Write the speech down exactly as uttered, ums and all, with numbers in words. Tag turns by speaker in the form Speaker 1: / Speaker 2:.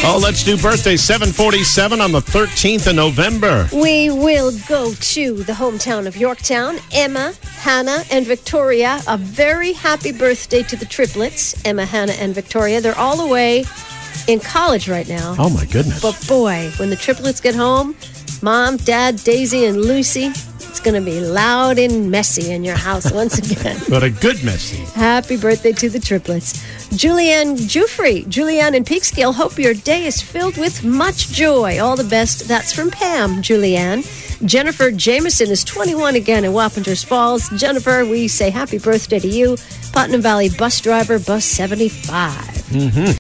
Speaker 1: Oh, let's do birthday seven forty-seven on the thirteenth of November.
Speaker 2: We will go to the hometown of Yorktown. Emma, Hannah, and Victoria. A very happy birthday to the triplets, Emma, Hannah, and Victoria. They're all away in college right now.
Speaker 1: Oh, my goodness.
Speaker 2: But boy, when the triplets get home, Mom, Dad, Daisy, and Lucy, it's going to be loud and messy in your house once again.
Speaker 1: But a good messy.
Speaker 2: Happy birthday to the triplets. Julianne Jufrey, Julianne in Peekskill, hope your day is filled with much joy. All the best. That's from Pam, Julianne. Jennifer Jameson is twenty-one again in Wappingers Falls. Jennifer, we say happy birthday to you. Putnam Valley bus driver, bus seventy-five.
Speaker 1: Mm-hmm.